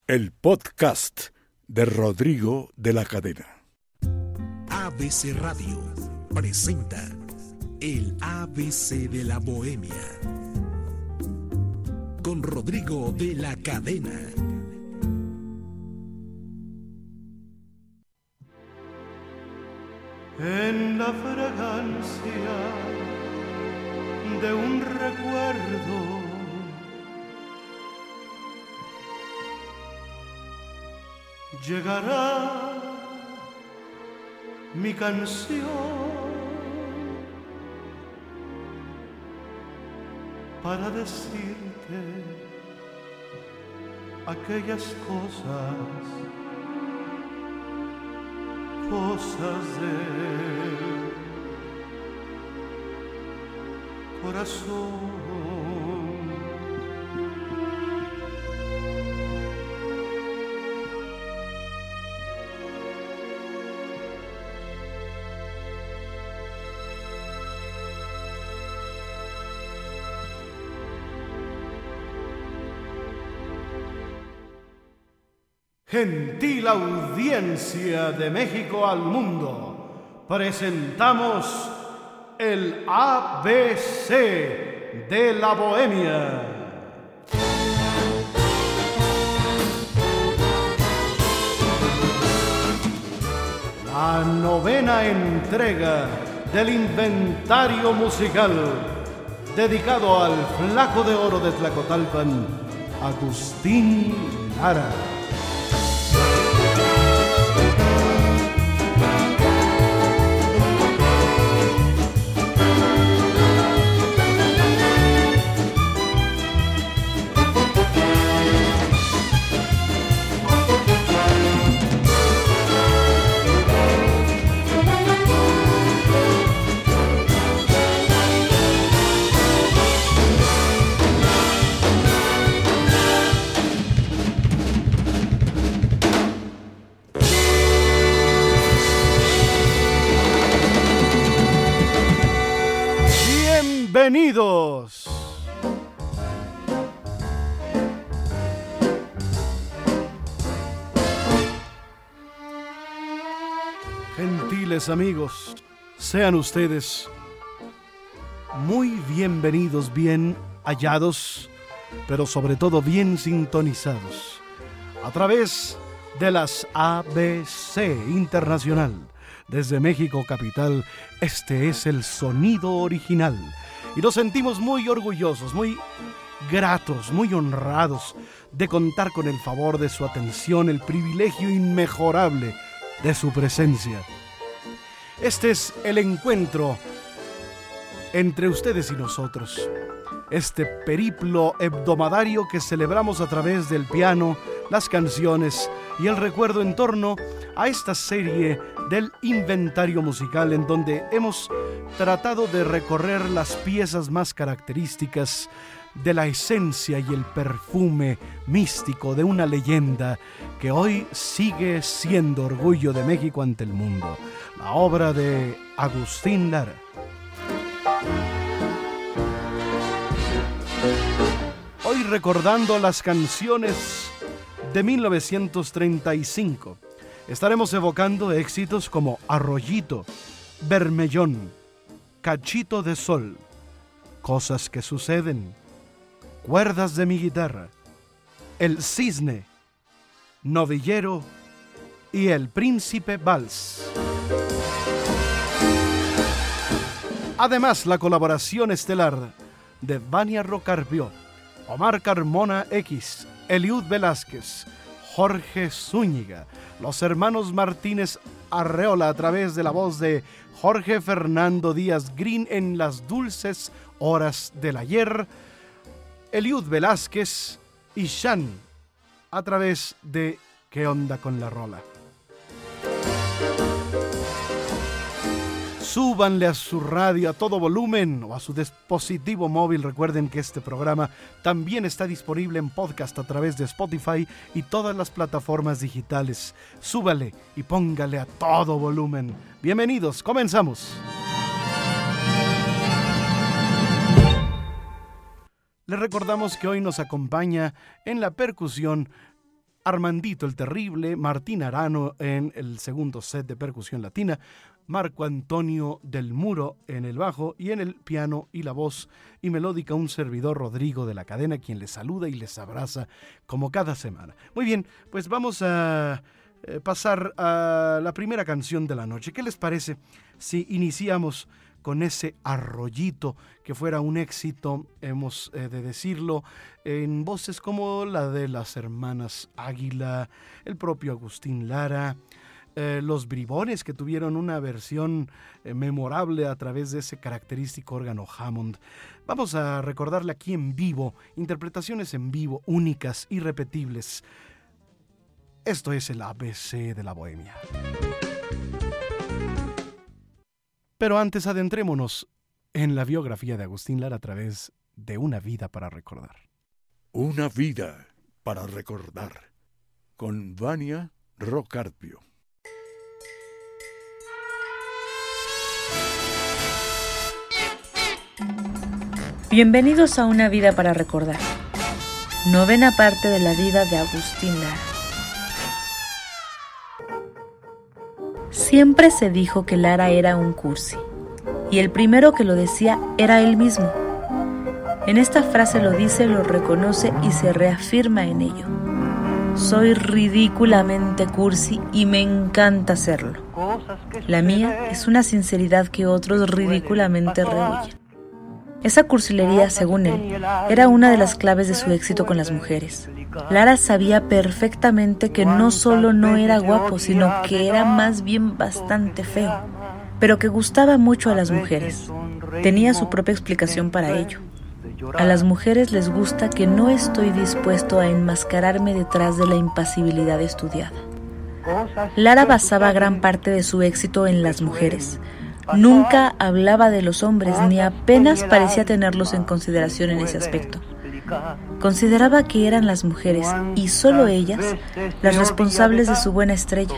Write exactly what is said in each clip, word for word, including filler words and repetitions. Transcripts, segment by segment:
El podcast de Rodrigo de la Cadena. A B C Radio presenta el A B C de la Bohemia con Rodrigo de la Cadena. En la fragancia de un recuerdo llegará mi canción para decirte aquellas cosas, cosas del corazón. Gentil audiencia de México al mundo, presentamos el A B C de la Bohemia. La novena entrega del inventario musical dedicado al flaco de oro de Tlacotalpan, Agustín Lara. Bienvenidos. Gentiles amigos, sean ustedes muy bienvenidos, bien hallados, pero sobre todo bien sintonizados a través de las A B C Internacional. Desde México capital, este es el sonido original. Y nos sentimos muy orgullosos, muy gratos, muy honrados de contar con el favor de su atención, el privilegio inmejorable de su presencia. Este es el encuentro entre ustedes y nosotros. Este periplo hebdomadario que celebramos a través del piano, las canciones y el recuerdo en torno a esta serie del inventario musical, en donde hemos tratado de recorrer las piezas más características de la esencia y el perfume místico de una leyenda que hoy sigue siendo orgullo de México ante el mundo, la obra de Agustín Lara. Hoy recordando las canciones de mil novecientos treinta y cinco. Estaremos evocando éxitos como Arroyito, Bermellón, Cachito de Sol, Cosas que Suceden, Cuerdas de mi Guitarra, El Cisne, Novillero y El Príncipe Vals. Además, la colaboración estelar de Vania Rocarpio, Omar Carmona X, Eliud Velázquez, Jorge Zúñiga, los hermanos Martínez Arreola a través de la voz de Jorge Fernando Díaz Green en Las Dulces Horas del Ayer, Eliud Velázquez y Shan a través de ¿Qué onda con la rola? Súbanle a su radio a todo volumen o a su dispositivo móvil. Recuerden que este programa también está disponible en podcast a través de Spotify y todas las plataformas digitales. Súbale y póngale a todo volumen. Bienvenidos, comenzamos. Les recordamos que hoy nos acompaña en la percusión Armandito el Terrible, Martín Arano en el segundo set de percusión latina, Marco Antonio del Muro en el bajo y en el piano y la voz y melódica un servidor Rodrigo de la Cadena, quien les saluda y les abraza como cada semana. Muy bien, pues vamos a eh, pasar a la primera canción de la noche. ¿Qué les parece si iniciamos con ese arroyito que fuera un éxito, hemos eh, de decirlo, en voces como la de las hermanas Águila, el propio Agustín Lara, eh, los Bribones, que tuvieron una versión eh, memorable a través de ese característico órgano Hammond? Vamos a recordarle aquí en vivo, interpretaciones en vivo, únicas, irrepetibles. Esto es el A B C de la Bohemia. Pero antes adentrémonos en la biografía de Agustín Lara a través de Una vida para recordar. Una vida para recordar, con Vania Rocarpio. Bienvenidos a Una vida para recordar, novena parte de la vida de Agustín Lara. Siempre se dijo que Lara era un cursi, y el primero que lo decía era él mismo. En esta frase lo dice, lo reconoce y se reafirma en ello. Soy ridículamente cursi y me encanta serlo. La mía es una sinceridad que otros ridículamente rehuyen. Esa cursilería, según él, era una de las claves de su éxito con las mujeres. Lara sabía perfectamente que no solo no era guapo, sino que era más bien bastante feo, pero que gustaba mucho a las mujeres. Tenía su propia explicación para ello. A las mujeres les gusta que no estoy dispuesto a enmascararme detrás de la impasibilidad estudiada. Lara basaba gran parte de su éxito en las mujeres. Nunca hablaba de los hombres, ni apenas parecía tenerlos en consideración en ese aspecto. Consideraba que eran las mujeres, y solo ellas, las responsables de su buena estrella.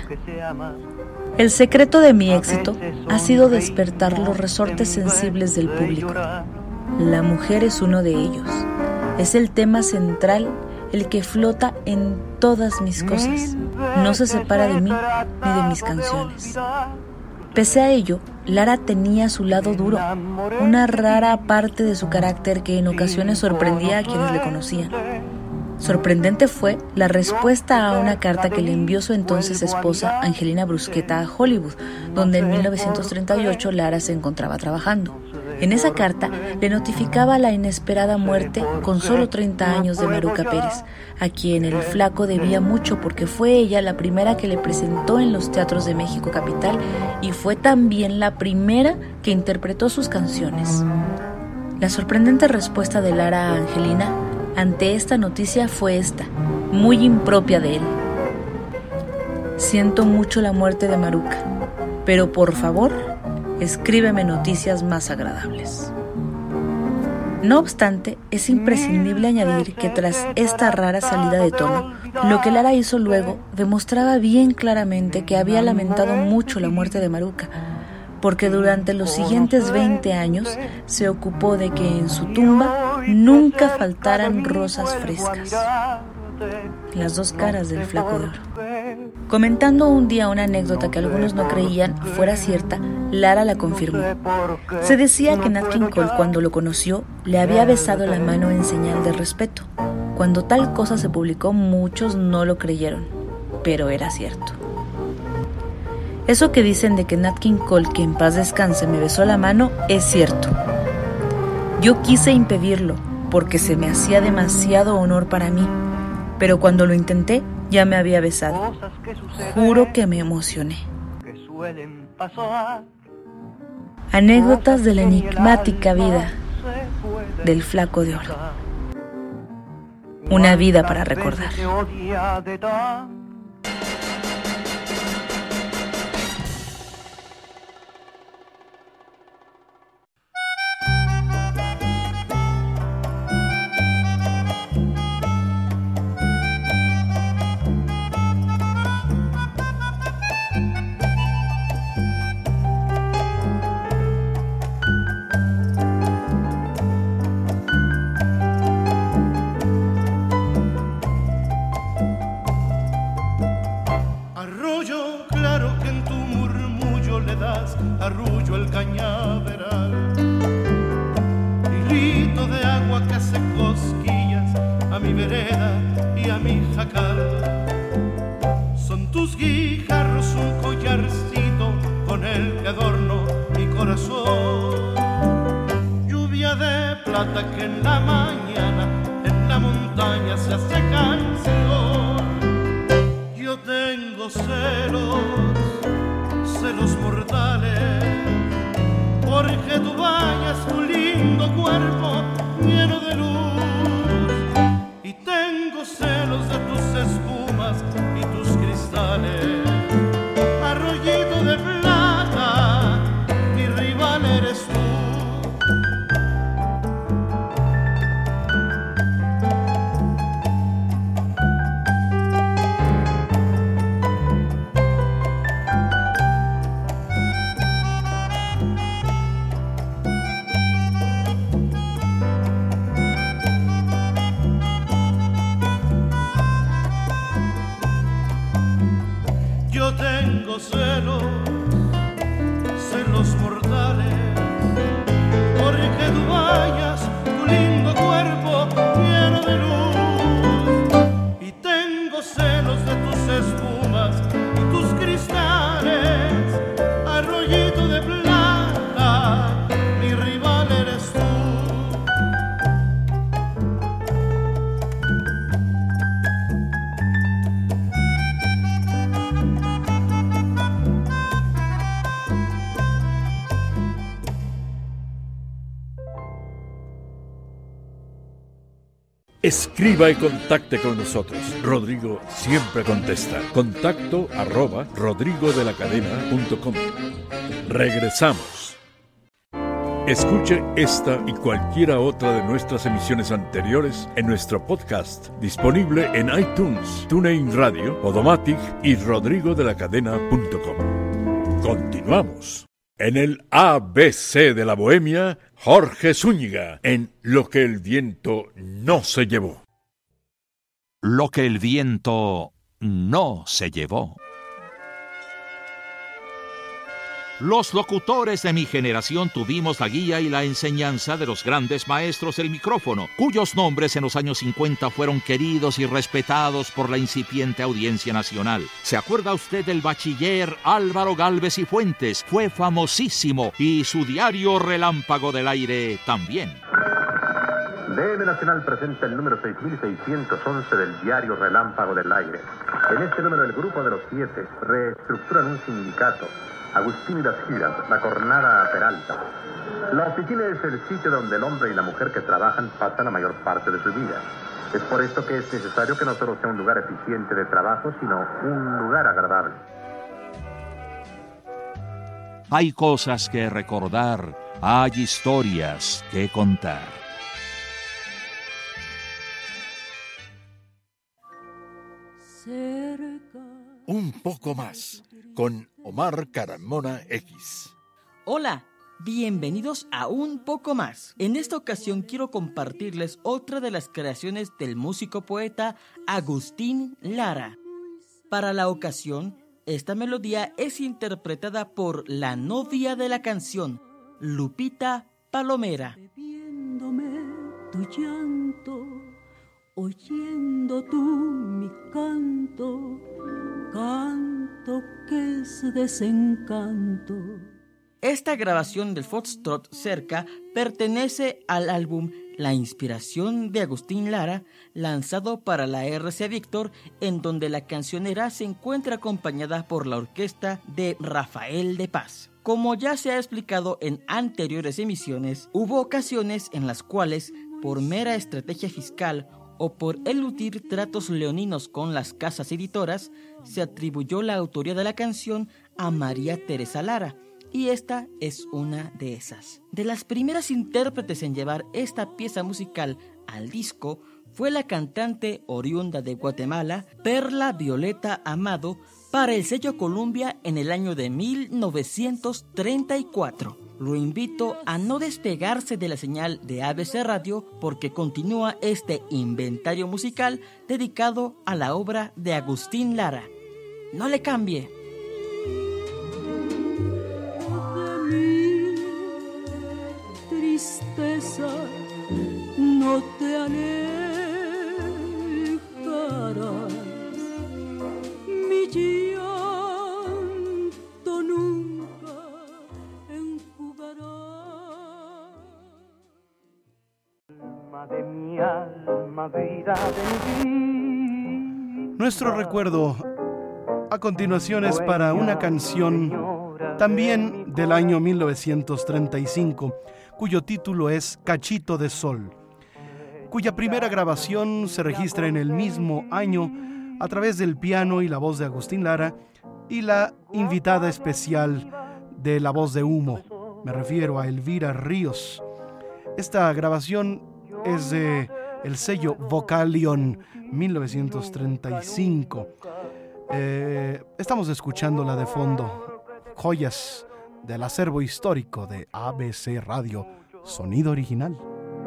El secreto de mi éxito ha sido despertar los resortes sensibles del público. La mujer es uno de ellos. Es el tema central, el que flota en todas mis cosas. No se separa de mí ni de mis canciones. Pese a ello, Lara tenía su lado duro, una rara parte de su carácter que en ocasiones sorprendía a quienes le conocían. Sorprendente fue la respuesta a una carta que le envió su entonces esposa Angelina Brusqueta a Hollywood, donde en mil novecientos treinta y ocho Lara se encontraba trabajando. En esa carta le notificaba la inesperada muerte con solo treinta años de Maruca Pérez, a quien el flaco debía mucho porque fue ella la primera que le presentó en los teatros de México Capital y fue también la primera que interpretó sus canciones. La sorprendente respuesta de Lara a Angelina ante esta noticia fue esta, muy impropia de él. Siento mucho la muerte de Maruca, pero por favor, escríbeme noticias más agradables. No obstante, es imprescindible añadir que tras esta rara salida de tono, lo que Lara hizo luego demostraba bien claramente que había lamentado mucho la muerte de Maruca, porque durante los siguientes veinte años se ocupó de que en su tumba nunca faltaran rosas frescas. Las dos caras del flaco de oro. Comentando un día una anécdota que algunos no creían fuera cierta, Lara la confirmó. Se decía que Nat King Cole, cuando lo conoció, le había besado la mano en señal de respeto. Cuando tal cosa se publicó, muchos no lo creyeron, pero era cierto. Eso que dicen de que Nat King Cole, que en paz descanse, me besó la mano, es cierto. Yo quise impedirlo, porque se me hacía demasiado honor para mí, pero cuando lo intenté, ya me había besado. Juro que me emocioné. Anécdotas de la enigmática vida del flaco de oro. Una vida para recordar. arrullo el cañaveral. Hilito de agua que hace cosquillas a mi vereda y a mi jacal. Son tus guijarros un collarcito con el que adorno mi corazón. Lluvia de plata que en la mañana en la montaña se hace canción. Yo tengo celos, celos mortales, porque tú bañas tu lindo cuerpo lleno de luz. Y tengo celos de tus espumas y tus cristales. Arroyito de plata, mi rival eres tú. Yo tengo celos, celos mortales, porque tú bañas tu lindo cuerpo lleno de luz. Y tengo celos de tus espumas y tus cristales. Arroyito de plata, mi rival eres tú. Escriba y contacte con nosotros. Rodrigo siempre contesta. Contacto arroba rodrigodelacadena punto com. Regresamos. Escuche esta y cualquiera otra de nuestras emisiones anteriores en nuestro podcast, disponible en iTunes, TuneIn Radio, Podomatic y rodrigodelacadena punto com. Continuamos. En el A B C de la Bohemia, Jorge Zúñiga, en Lo que el viento no se llevó. Lo que el viento no se llevó. Los locutores de mi generación tuvimos la guía y la enseñanza de los grandes maestros del micrófono, cuyos nombres en los años cincuenta fueron queridos y respetados por la incipiente audiencia nacional. ¿Se acuerda usted del bachiller Álvaro Gálvez y Fuentes? Fue famosísimo, y su diario Relámpago del Aire también. D M Nacional presenta el número seis mil seiscientos once del diario Relámpago del Aire. En este número, el grupo de los siete reestructuran un sindicato. Agustín y las giras, la Cornada Peralta. La oficina es el sitio donde el hombre y la mujer que trabajan pasan la mayor parte de su vida. Es por esto que es necesario que no solo sea un lugar eficiente de trabajo, sino un lugar agradable. Hay cosas que recordar, hay historias que contar. Un poco más, con Omar Carmona X. Hola, bienvenidos a Un Poco Más. En esta ocasión quiero compartirles otra de las creaciones del músico poeta Agustín Lara. Para la ocasión, esta melodía es interpretada por la novia de la canción, Lupita Palomera. Bebiéndome tu llanto, oyendo tú mi canto, canto que es desencanto. Esta grabación del Foxtrot Cerca pertenece al álbum La Inspiración de Agustín Lara, lanzado para la R C A Víctor, en donde la cancionera se encuentra acompañada por la orquesta de Rafael de Paz. Como ya se ha explicado en anteriores emisiones, hubo ocasiones en las cuales, por mera estrategia fiscal o por eludir tratos leoninos con las casas editoras, se atribuyó la autoría de la canción a María Teresa Lara, y esta es una de esas. De las primeras intérpretes en llevar esta pieza musical al disco fue la cantante oriunda de Guatemala, Perla Violeta Amado, para el sello Columbia en el año de mil novecientos treinta y cuatro. Lo invito a no despegarse de la señal de A B C Radio, porque continúa este inventario musical dedicado a la obra de Agustín Lara. No le cambie. no te alejarás, mi llanto nunca enjugará. Alma de mi alma, vida de mi vida. Nuestro recuerdo a continuación es para una canción también del año mil novecientos treinta y cinco, cuyo título es Cachito de Sol, cuya primera grabación se registra en el mismo año a través del piano y la voz de Agustín Lara y la invitada especial de La Voz de Humo. Me refiero a Elvira Ríos. Esta grabación es de el sello Vocalion mil novecientos treinta y cinco. Eh, estamos escuchándola de fondo, joyas del acervo histórico de A B C Radio, sonido original.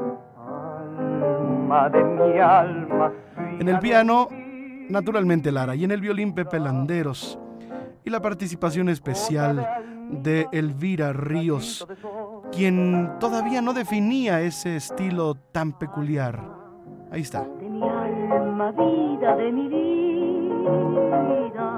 Alma de mi alma. En el piano, naturalmente Lara, y en el violín Pepe Landeros, y la participación especial de Elvira Ríos, quien todavía no definía ese estilo tan peculiar. Ahí está. De mi alma, vida de mi vida.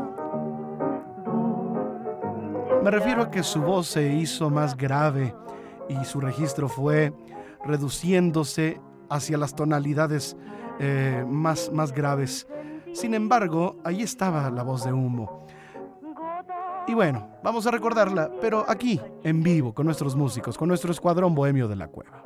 Me refiero a que su voz se hizo más grave y su registro fue reduciéndose hacia las tonalidades eh, más, más graves. Sin embargo, ahí estaba La Voz de Humo. Y bueno, vamos a recordarla, pero aquí, en vivo, con nuestros músicos, con nuestro escuadrón bohemio de la cueva.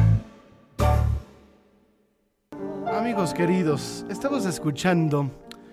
Queridos, estamos escuchando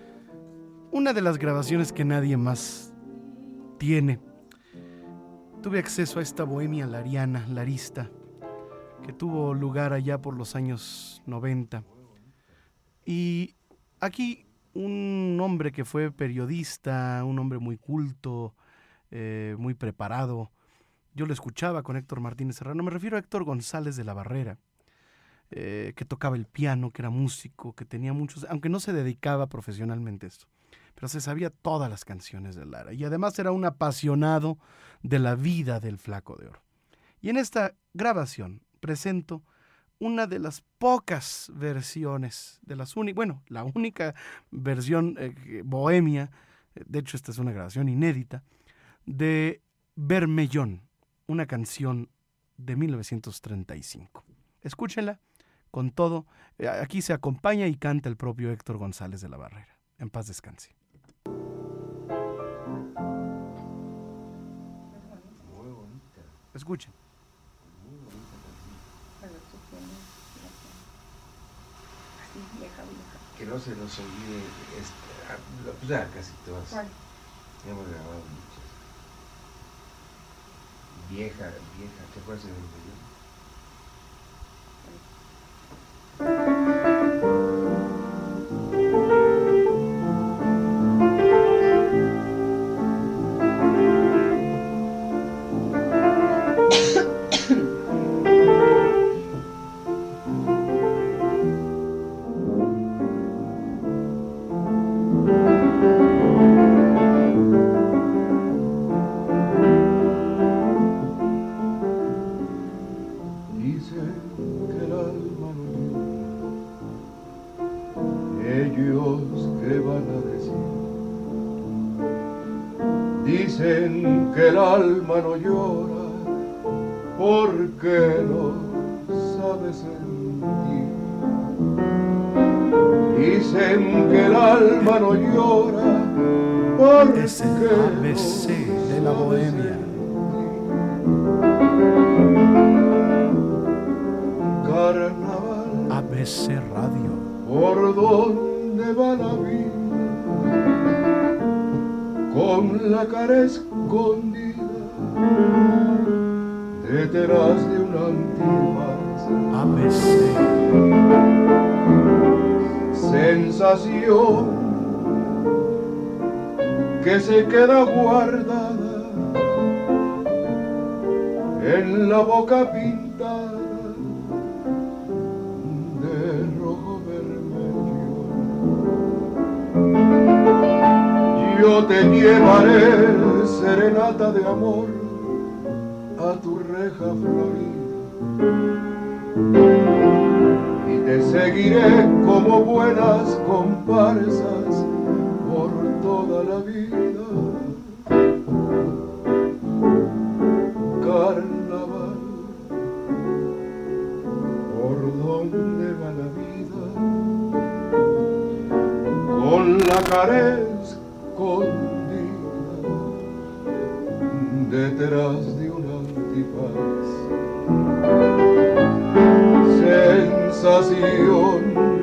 una de las grabaciones que nadie más tiene. Tuve acceso a esta bohemia lariana, larista, que tuvo lugar allá por los años noventa. Y aquí un hombre que fue periodista, un hombre muy culto, eh, muy preparado. Yo lo escuchaba con Héctor Martínez Serrano, me refiero a Héctor González de la Barrera, eh, que tocaba el piano, que era músico, que tenía muchos, aunque no se dedicaba profesionalmente a esto, pero se sabía todas las canciones de Lara, y además era un apasionado de la vida del Flaco de Oro. Y en esta grabación presento una de las pocas versiones, de las únicas, bueno, la única versión eh, bohemia, de hecho esta es una grabación inédita, de Bermellón, una canción de mil novecientos treinta y cinco. Escúchenla con todo. Aquí se acompaña y canta el propio Héctor González de la Barrera. En paz descanse. Muy bonita. Escuchen. Muy bonita canción. Así, vieja, vieja. Que no se nos olvide, este, pues ya casi todas. ¿Cuál? Hemos grabado muchas. Vieja, vieja, ¿te acuerdas de Bermellón? Dicen que el alma no llora porque no sabe sentir. Dicen que el alma no llora porque es el A B C de la bohemia. Carnaval, A B C Radio. ¿por dónde va la vida? Con la cara escondida detrás de un antifaz. A B C. Sensación que se queda guardada en la boca pintada de rojo vermelho. Yo te llevaré serenata de amor a tu reja florida y te seguiré como buenas comparsas por toda la vida. Carnaval, ¿por dónde va la vida? Con la cara escondida detrás de un antifaz. Sensación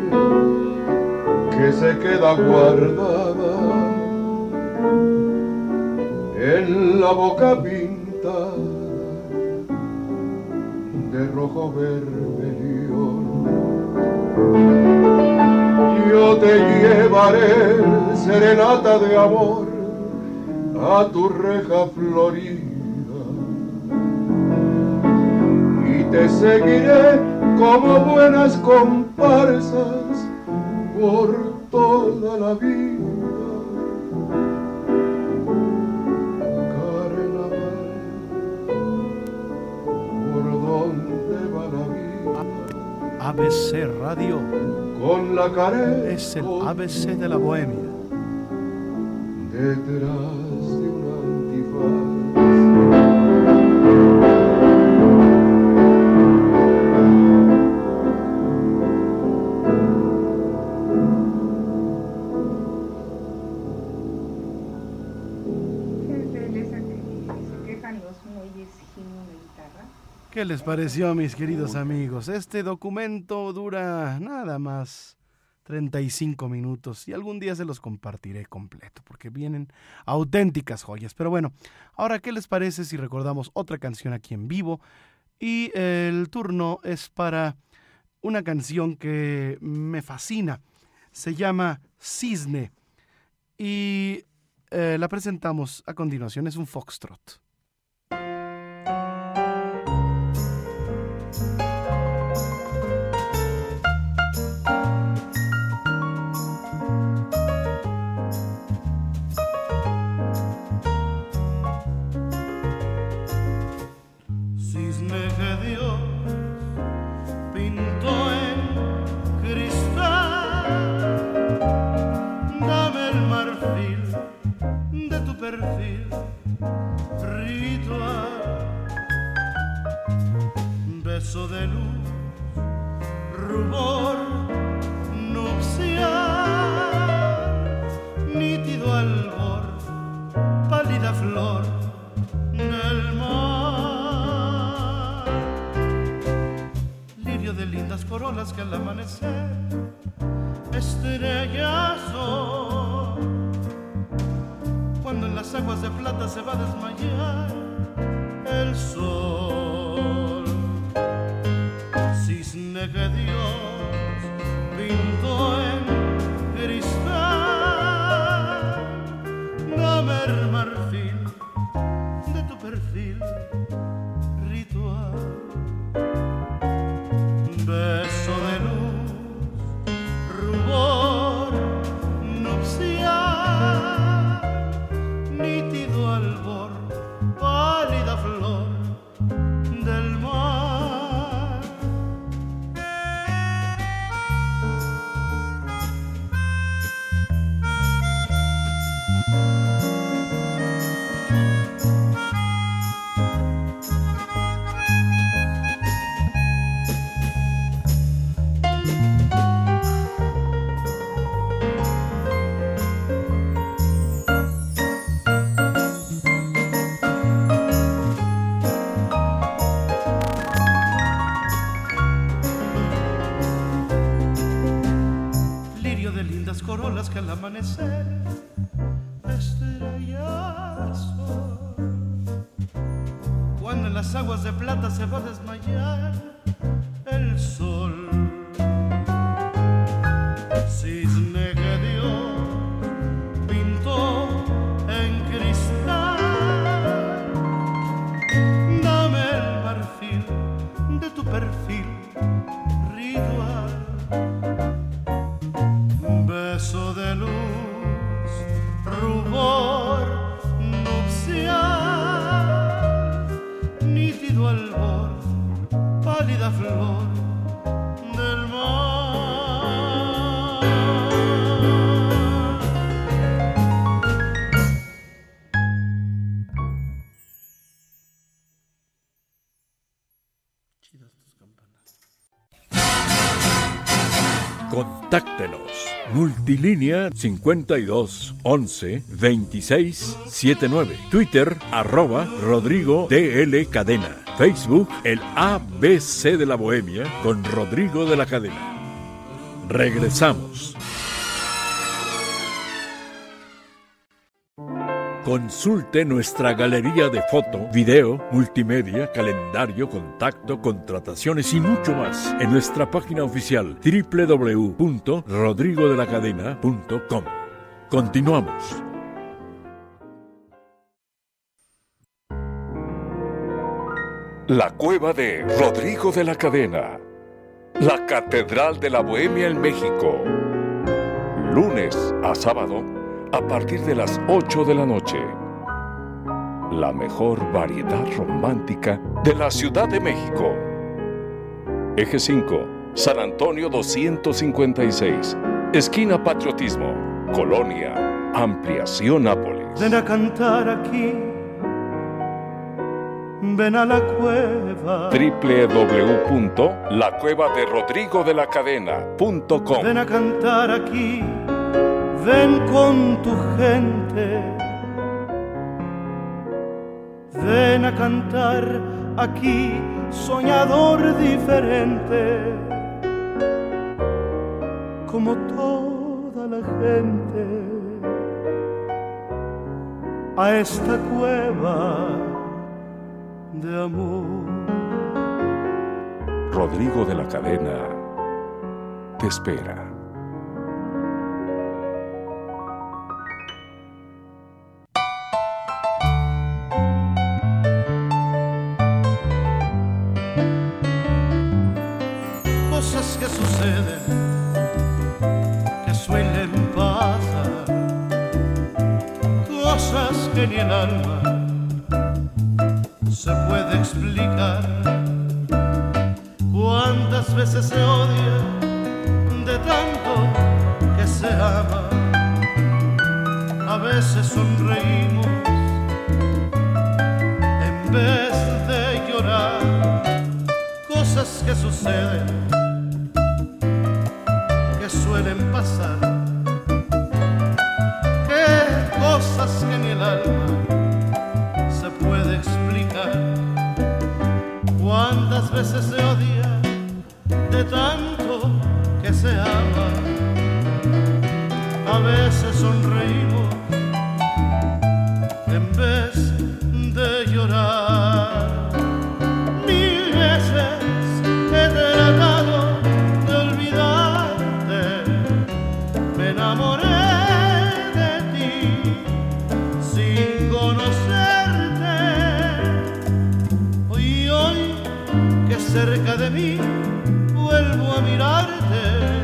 que se queda guardada en la boca pintada de rojo vermellón. Yo te llevaré serenata de amor a tu reja florida y te seguiré como buenas comparsas por toda la vida. Carnaval, ¿por dónde va la vida? A B C Radio. Con la cara es el A B C de la bohemia. Detrás de un antifaz. ¿Qué les pareció, mis queridos amigos? Este documento dura nada más treinta y cinco minutos y algún día se los compartiré completo porque vienen auténticas joyas. Pero bueno, ahora, ¿qué les parece si recordamos otra canción aquí en vivo? Y el turno es para una canción que me fascina. Se llama Cisne y eh, la presentamos a continuación. Es un foxtrot. Perfil ritual, beso de luz, rubor nupcial, nítido albor, pálida flor del mar, lirio de lindas corolas que al amanecer estrellas son. Cuando en las aguas de plata se va a desmayar el sol, cisne que Dios pintó en cristal, dame el marfil de tu perfil ritual, beso de luz, rubor nupcial, nítido albor, pálida flor del mar. Corolas que al amanecer estrellazo, cuando en las aguas de plata se va a desmayar el sol, cisne que Dios pintó en cristal, dame el marfil de tu perfil ritual, beso de luz, rubor nupcial, nítido albor, pálida flor del mar. Chidas tus campanas. Contáctenos. Multilínea cincuenta y dos once veintiséis setenta y nueve. Twitter arroba Rodrigo D L Cadena. Facebook el A B C de la Bohemia con Rodrigo de la Cadena. Regresamos. Consulte nuestra galería de foto, video, multimedia, calendario, contacto, contrataciones y mucho más en nuestra página oficial doble u doble u doble u punto rodrigo de la cadena punto com. Continuamos. La cueva de Rodrigo de la Cadena. La Catedral de la Bohemia en México. Lunes a sábado a partir de las ocho de la noche. La mejor variedad romántica de la Ciudad de México. Eje cinco, San Antonio doscientos cincuenta y seis, esquina Patriotismo, Colonia Ampliación Nápoles. Ven a cantar aquí, ven a la cueva. doble u doble u doble u punto la cueva de rodrigo de la cadena punto com. Ven a cantar aquí, ven con tu gente. Ven a cantar aquí, soñador diferente. como toda la gente a esta cueva de amor. Rodrigo de la Cadena te espera. Cosas que suceden, que suelen pasar, cosas que ni el alma se puede explicar. Cuántas veces se odia de tanto que se ama, a veces sonreímos en vez de llorar. Cosas que suceden, que suelen pasar, que cosas que ni el alma se puede explicar. Cuántas veces se odia de tanto que se ama, a veces sonreímos en vez de llorar. Mil veces he tratado de olvidarte, me enamoré de ti sin conocerte. Hoy, hoy que cerca de mí vuelvo a mirarte,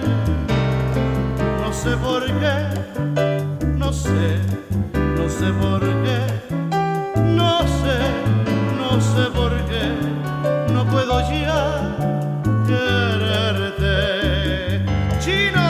no sé por qué, no sé, no sé por qué, no sé, no sé por qué, no puedo ya quererte. ¡Chino!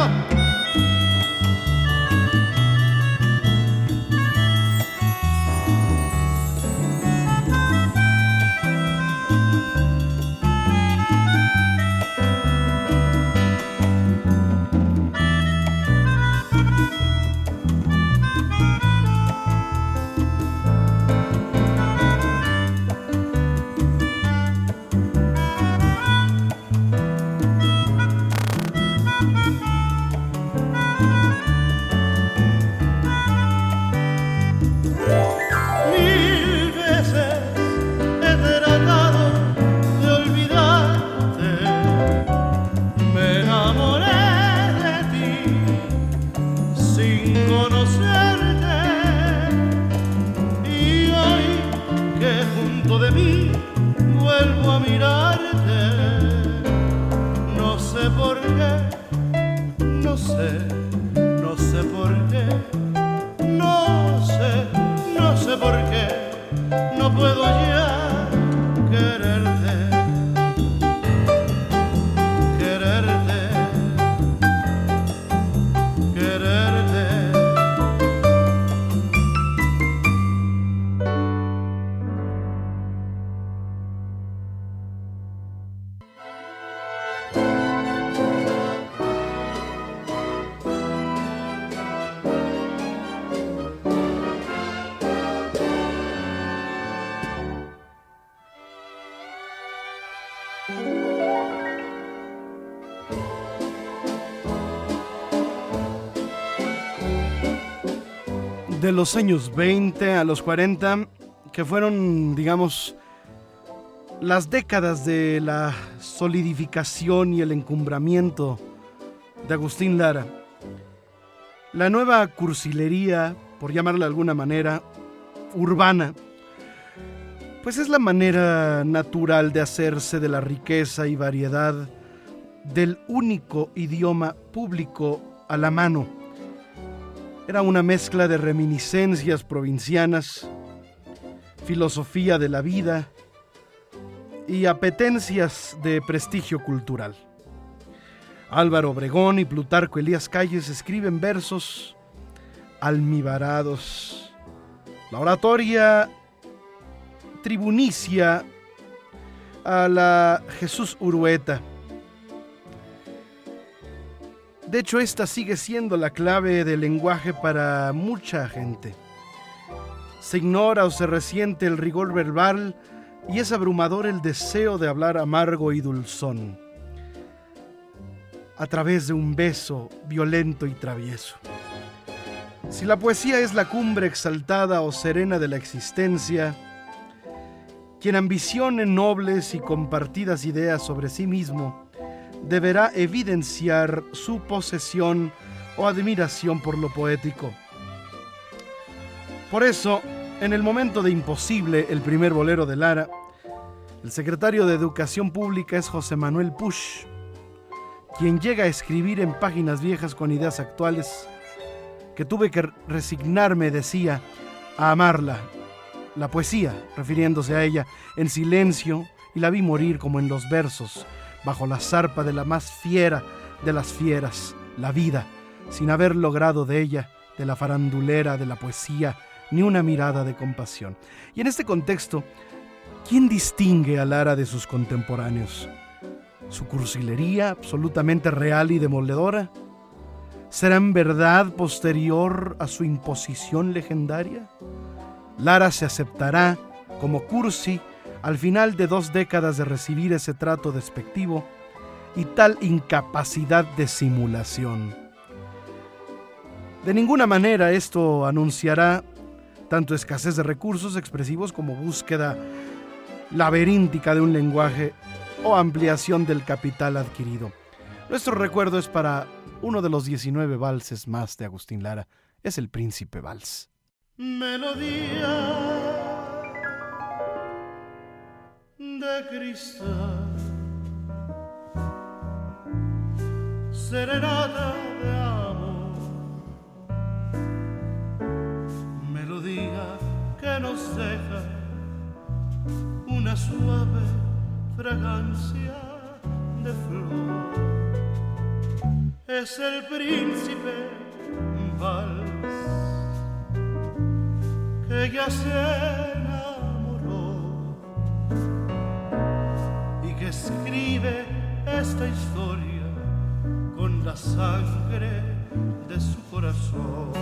De los años veinte a los cuarenta, que fueron, digamos, las décadas de la solidificación y el encumbramiento de Agustín Lara, la nueva cursilería, por llamarla de alguna manera, urbana, pues es la manera natural de hacerse de la riqueza y variedad del único idioma público a la mano. Era una mezcla de reminiscencias provincianas, filosofía de la vida y apetencias de prestigio cultural. Álvaro Obregón y Plutarco Elías Calles escriben versos almibarados. La oratoria tribunicia a la Jesús Urueta. De hecho, esta sigue siendo la clave del lenguaje para mucha gente. Se ignora o se resiente el rigor verbal y es abrumador el deseo de hablar amargo y dulzón. a través de un beso violento y travieso. Si la poesía es la cumbre exaltada o serena de la existencia, quien ambicione nobles y compartidas ideas sobre sí mismo deberá evidenciar su posesión o admiración por lo poético. Por eso, en el momento de Imposible, el primer bolero de Lara, el secretario de Educación Pública es José Manuel Puch, quien llega a escribir en páginas viejas con ideas actuales que tuve que resignarme, decía, a amarla, la poesía, refiriéndose a ella, en silencio, y la vi morir como en los versos, bajo la zarpa de la más fiera de las fieras, la vida, sin haber logrado de ella, de la farandulera de la poesía, ni una mirada de compasión. Y en este contexto, ¿quién distingue a Lara de sus contemporáneos? ¿Su cursilería absolutamente real y demoledora? ¿Será en verdad posterior a su imposición legendaria? Lara se aceptará como cursi al final de dos décadas de recibir ese trato despectivo y tal incapacidad de simulación. De ninguna manera esto anunciará tanto escasez de recursos expresivos como búsqueda laberíntica de un lenguaje o ampliación del capital adquirido. Nuestro recuerdo es para uno de los diecinueve valses más de Agustín Lara, es el Príncipe Vals. Melodía de cristal, serenata de amor, melodía que nos deja una suave fragancia de flor. Es el príncipe Vals que ya se enamoró y que escribe esta historia con la sangre de su corazón.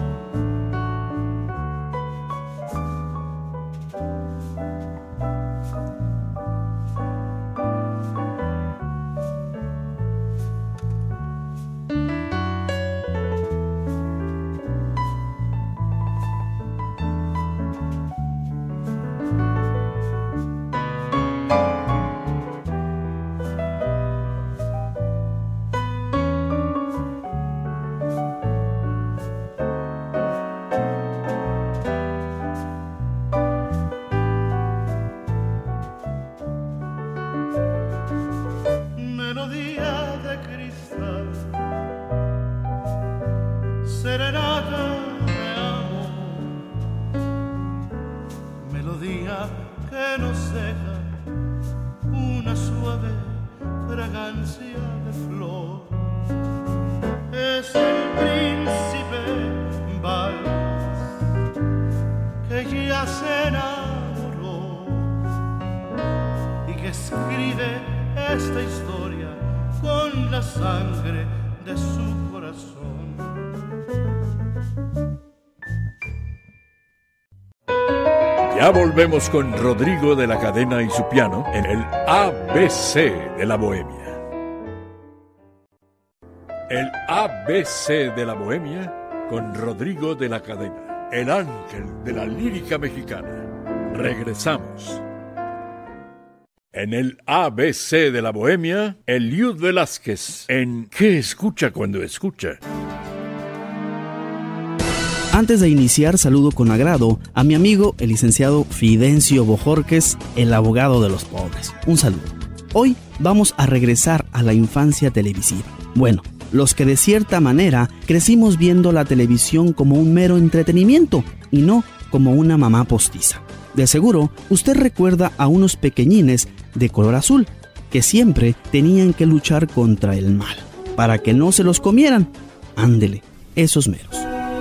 Ya volvemos con Rodrigo de la Cadena y su piano en el A B C de la Bohemia. El A B C de la Bohemia con Rodrigo de la Cadena, el ángel de la lírica mexicana. Regresamos. En el A B C de la Bohemia, Eliud Velázquez en ¿Qué escucha cuando escucha? Antes de iniciar, saludo con agrado a mi amigo, el licenciado Fidencio Bojorquez, el abogado de los pobres. Un saludo. Hoy vamos a regresar a la infancia televisiva. Bueno, los que de cierta manera crecimos viendo la televisión como un mero entretenimiento y no como una mamá postiza. De seguro, usted recuerda a unos pequeñines de color azul que siempre tenían que luchar contra el mal para que no se los comieran. Ándele, esos meros.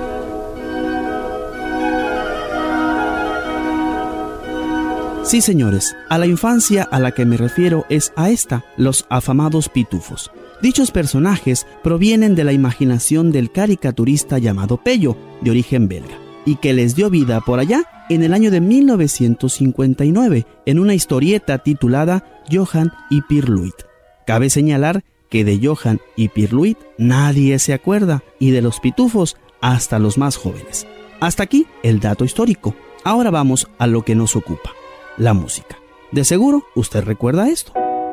Sí, señores, a la infancia a la que me refiero es a esta, los afamados pitufos. Dichos personajes provienen de la imaginación del caricaturista llamado Pello, de origen belga, y que les dio vida por allá en el año de mil novecientos cincuenta y nueve, en una historieta titulada Johan y Pierluit. Cabe señalar que de Johann y Pierre Louis nadie se acuerda, y de los Pitufos hasta los más jóvenes. Hasta aquí el dato histórico. Ahora vamos a lo que nos ocupa, la música. De seguro usted recuerda esto.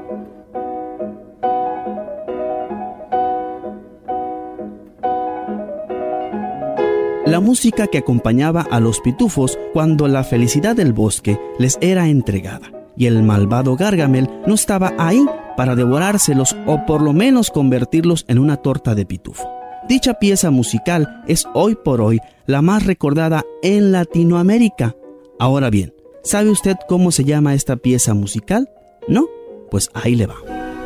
La música que acompañaba a los pitufos cuando la felicidad del bosque les era entregada y el malvado Gargamel no estaba ahí para devorárselos o por lo menos convertirlos en una torta de pitufo. Dicha pieza musical es hoy por hoy la más recordada en Latinoamérica. Ahora bien, ¿sabe usted cómo se llama esta pieza musical? ¿No? Pues ahí le va.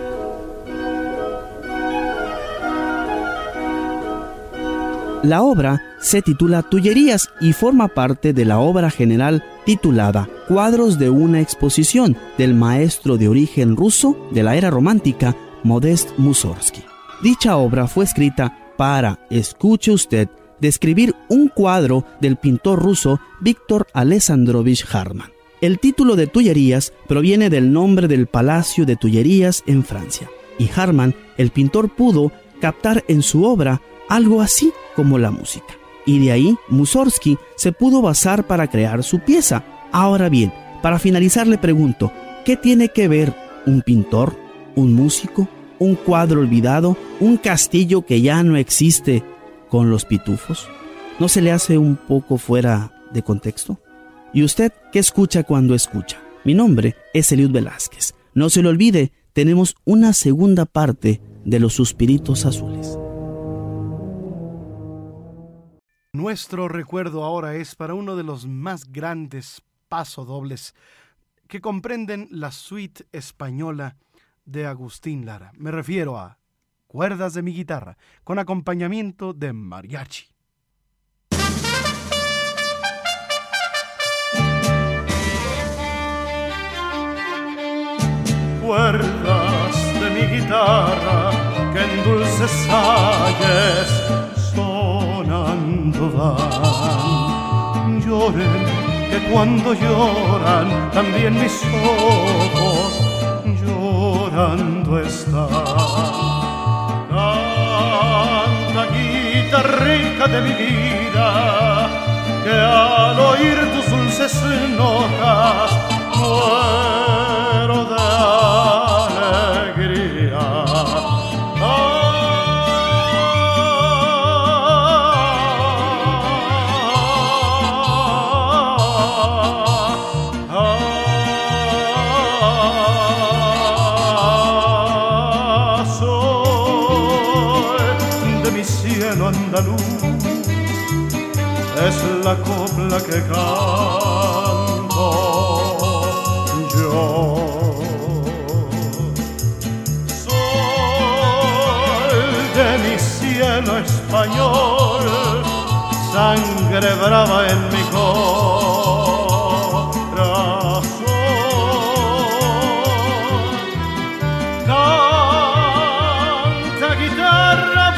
La obra se titula Tullerías y forma parte de la obra general titulada Cuadros de una exposición del maestro de origen ruso de la era romántica, Modest Mussorgsky. Dicha obra fue escrita para, escuche usted, describir un cuadro del pintor ruso Víctor Alessandrovich Hartmann. El título de Tullerías proviene del nombre del Palacio de Tullerías en Francia, y Hartmann, el pintor, pudo captar en su obra algo así como la música. Y de ahí Mussorgsky se pudo basar para crear su pieza. Ahora bien, para finalizar le pregunto, ¿qué tiene que ver un pintor, un músico, un cuadro olvidado, un castillo que ya no existe con los pitufos? ¿No se le hace un poco fuera de contexto? ¿Y usted qué escucha cuando escucha? Mi nombre es Eliud Velázquez. No se lo olvide, tenemos una segunda parte de Los Suspiritos Azules. Nuestro recuerdo ahora es para uno de los más grandes pasodobles que comprenden la suite española de Agustín Lara. Me refiero a Cuerdas de mi guitarra, con acompañamiento de mariachi. Cuerdas de mi guitarra que en dulces ayes sonando van, lloren que cuando lloran también mis ojos llorando están. Canta guitarrica de mi vida, que al oír tus dulces notas muero de alegría. Andaluz es la copla que canto yo. Soy de mi cielo español, sangre brava en mi corazón. Canta guitarra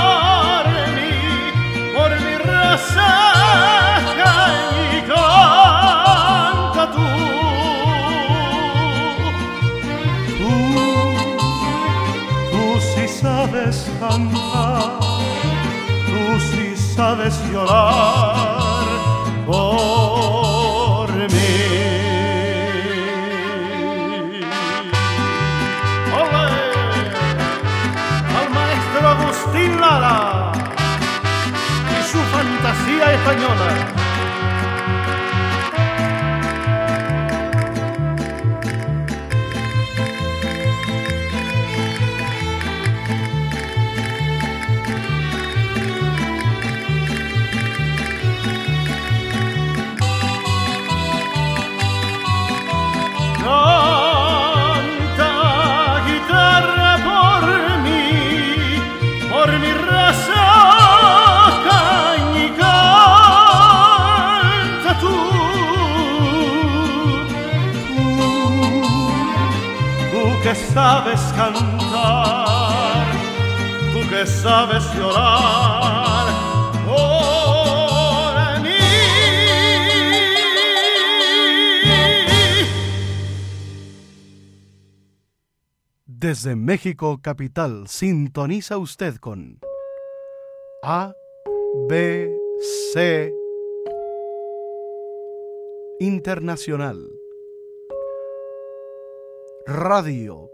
saca y canta tú, tú, tú sí sabes cantar, tú sí sabes llorar por mí. ¡Olé! Al maestro Agustín Lara, fantasía española. Canta guitarra por mí, por mi raza. Que sabes cantar, tú que sabes llorar por mí. Desde México capital, sintoniza usted con A B C Internacional Radio.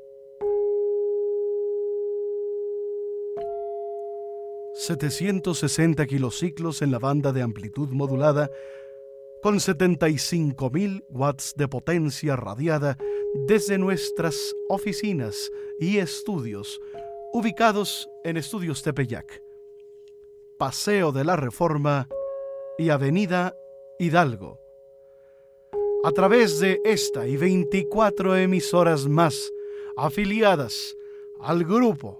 setecientos sesenta kilociclos en la banda de amplitud modulada con setenta y cinco mil watts de potencia radiada desde nuestras oficinas y estudios ubicados en Estudios Tepeyac, Paseo de la Reforma y Avenida Hidalgo. A través de esta y veinticuatro emisoras más afiliadas al grupo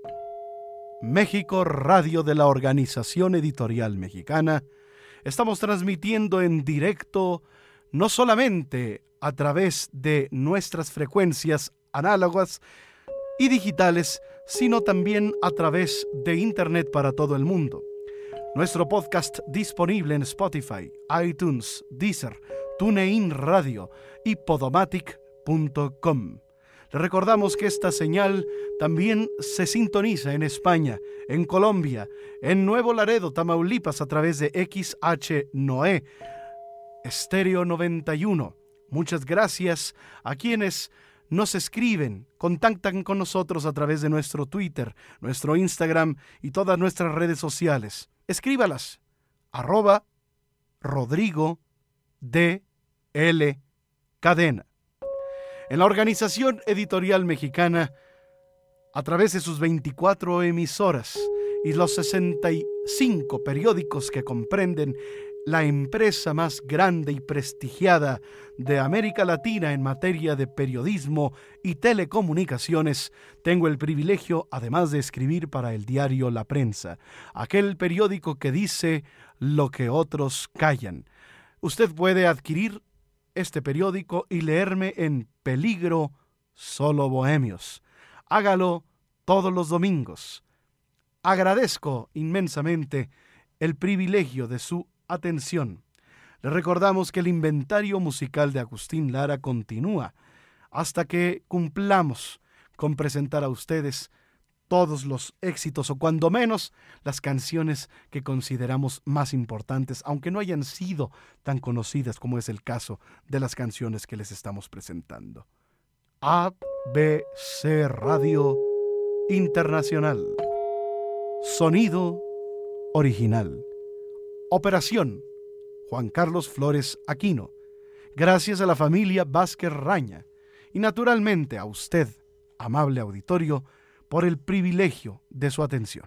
México Radio de la Organización Editorial Mexicana, estamos transmitiendo en directo no solamente a través de nuestras frecuencias análogas y digitales, sino también a través de Internet para todo el mundo. Nuestro podcast disponible en Spotify, iTunes, Deezer, TuneIn Radio y Podomatic punto com. Le recordamos que esta señal también se sintoniza en España, en Colombia, en Nuevo Laredo, Tamaulipas, a través de X H Noé, Estéreo noventa y uno. Muchas gracias a quienes nos escriben, contactan con nosotros a través de nuestro Twitter, nuestro Instagram y todas nuestras redes sociales. Escríbalas, arroba Rodrigo D. L. Cadena. En la Organización Editorial Mexicana, a través de sus veinticuatro emisoras y los sesenta y cinco periódicos que comprenden la empresa más grande y prestigiada de América Latina en materia de periodismo y telecomunicaciones, tengo el privilegio, además de escribir para el diario La Prensa, aquel periódico que dice lo que otros callan. Usted puede adquirir este periódico y leerme en Peligro Solo Bohemios. Hágalo todos los domingos. Agradezco inmensamente el privilegio de su atención. Le recordamos que el inventario musical de Agustín Lara continúa hasta que cumplamos con presentar a ustedes todos los éxitos, o cuando menos las canciones que consideramos más importantes, aunque no hayan sido tan conocidas como es el caso de las canciones que les estamos presentando. A B C Radio Internacional. Sonido original. Operación Juan Carlos Flores Aquino. Gracias a la familia Vázquez Raña y naturalmente a usted, amable auditorio, por el privilegio de su atención.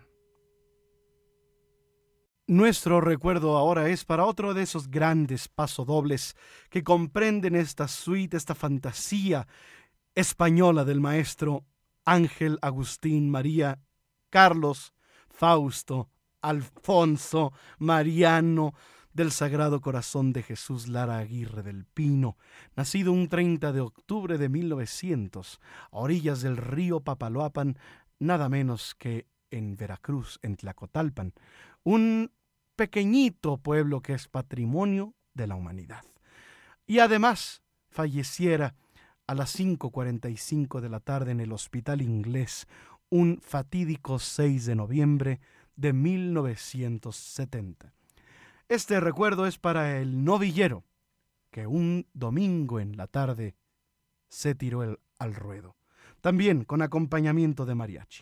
Nuestro recuerdo ahora es para otro de esos grandes pasodobles que comprenden esta suite, esta fantasía española del maestro Ángel Agustín María Carlos Fausto Alfonso Mariano del Sagrado Corazón de Jesús Lara Aguirre del Pino, nacido un treinta de octubre de mil novecientos, a orillas del río Papaloapan, nada menos que en Veracruz, en Tlacotalpan, un pequeñito pueblo que es patrimonio de la humanidad. Y además falleciera a las cinco cuarenta y cinco de la tarde en el Hospital Inglés, un fatídico seis de noviembre de mil novecientos setenta. Este recuerdo es para el novillero que un domingo en la tarde se tiró el, al ruedo, también con acompañamiento de mariachi.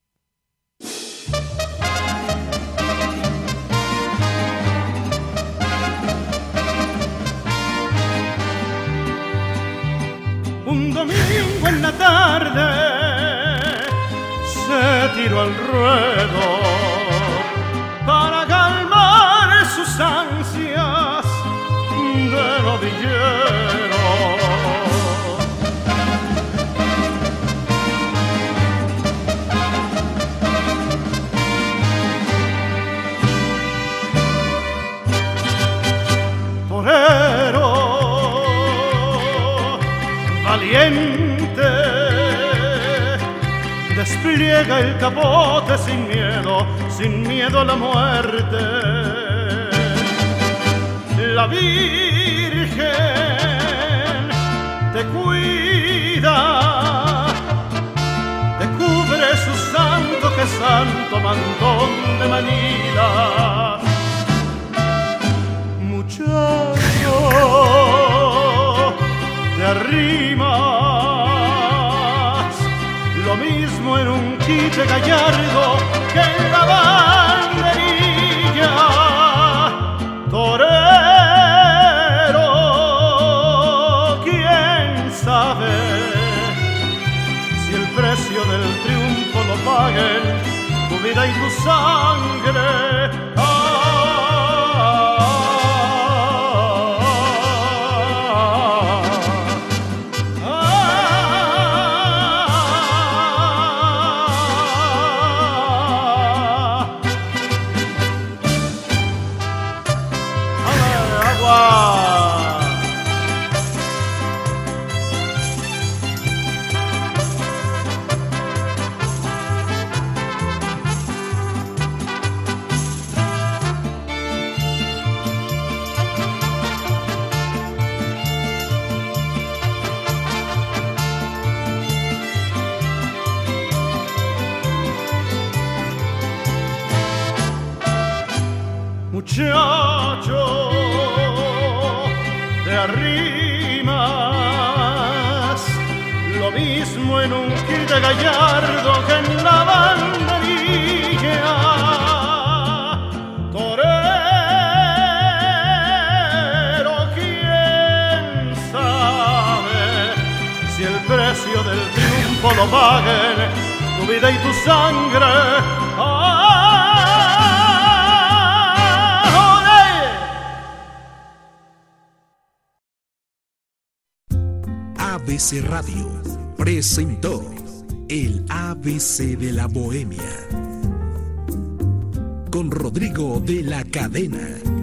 Un domingo en la tarde se tiró al ruedo para calmar sus ansias de novillero. Torero valiente, despliega el capote sin miedo, sin miedo a la muerte. La Virgen te cuida que santo mantón de Manila. Muchacho, te arrimas lo mismo en un quite gallardo que en la banderilla. Torero, quién sabe si el precio del triunfo lo paguen tu vida y tu sangre. Ah, muchacho, te arrimas lo mismo en un quite gallardo que en la banderilla. Torero, quién sabe si el precio del triunfo lo paguen tu vida y tu sangre. ¡Ah! A B C Radio presentó el A B C de la Bohemia con Rodrigo de la Cadena.